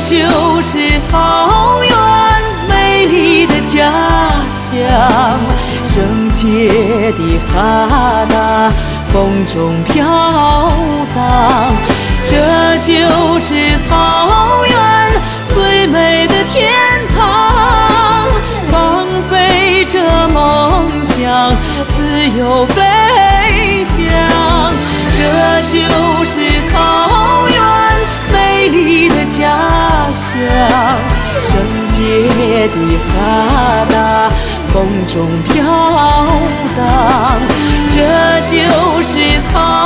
就是草原美丽的家乡，圣洁的哈达风中飘荡，这就是草原最美的天堂，放飞着梦想，自由飞翔，这就是草原美丽的家乡，圣洁的哈达风中飘荡，这就是草